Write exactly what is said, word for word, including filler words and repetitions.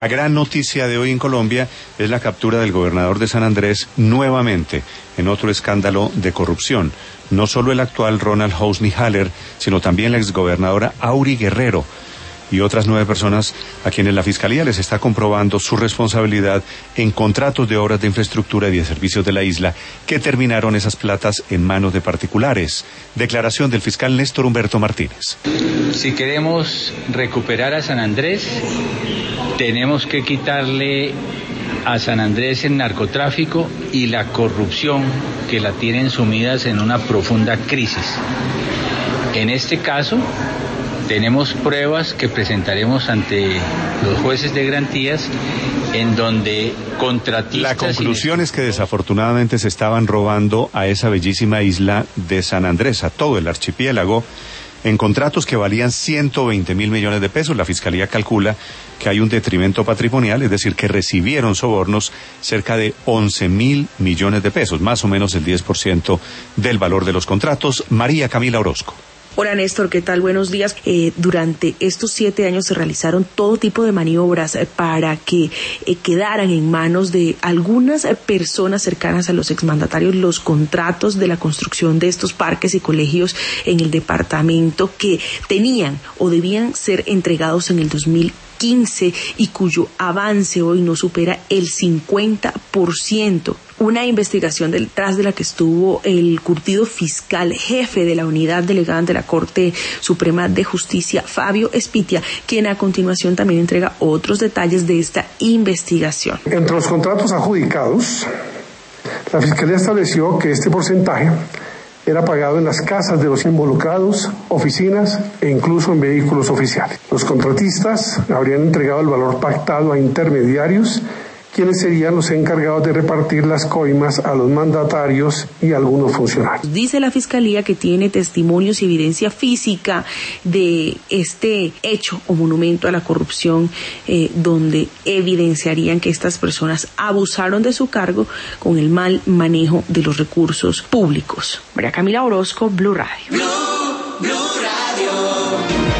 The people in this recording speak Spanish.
La gran noticia de hoy en Colombia es la captura del gobernador de San Andrés nuevamente en otro escándalo de corrupción. No solo el actual Ronald Housney Haller, sino también la exgobernadora Auri Guerrero y otras nueve personas a quienes la Fiscalía les está comprobando su responsabilidad en contratos de obras de infraestructura y de servicios de la isla que terminaron esas platas en manos de particulares. Declaración del fiscal Néstor Humberto Martínez. Si queremos recuperar a San Andrés, tenemos que quitarle a San Andrés el narcotráfico y la corrupción que la tienen sumidas en una profunda crisis. En este caso, tenemos pruebas que presentaremos ante los jueces de garantías en donde contratistas... La conclusión es que desafortunadamente se estaban robando a esa bellísima isla de San Andrés, a todo el archipiélago, en contratos que valían ciento veinte mil millones de pesos. La Fiscalía calcula que hay un detrimento patrimonial, es decir, que recibieron sobornos cerca de once mil millones de pesos, más o menos el diez por ciento del valor de los contratos. María Camila Orozco. Hola Néstor, ¿qué tal? Buenos días. Eh, durante estos siete años se realizaron todo tipo de maniobras eh, para que eh, quedaran en manos de algunas eh, personas cercanas a los exmandatarios los contratos de la construcción de estos parques y colegios en el departamento que tenían o debían ser entregados en el dos mil quince y cuyo avance hoy no supera el cincuenta por ciento. Una investigación detrás de la que estuvo el curtido fiscal jefe de la unidad delegada ante la Corte Suprema de Justicia, Fabio Espitia, quien a continuación también entrega otros detalles de esta investigación. Entre los contratos adjudicados, la Fiscalía estableció que este porcentaje era pagado en las casas de los involucrados, oficinas e incluso en vehículos oficiales. Los contratistas habrían entregado el valor pactado a intermediarios, quienes serían los encargados de repartir las coimas a los mandatarios y a algunos funcionarios. Dice la Fiscalía que tiene testimonios y evidencia física de este hecho o monumento a la corrupción, eh, donde evidenciarían que estas personas abusaron de su cargo con el mal manejo de los recursos públicos. María Camila Orozco, Blue Radio.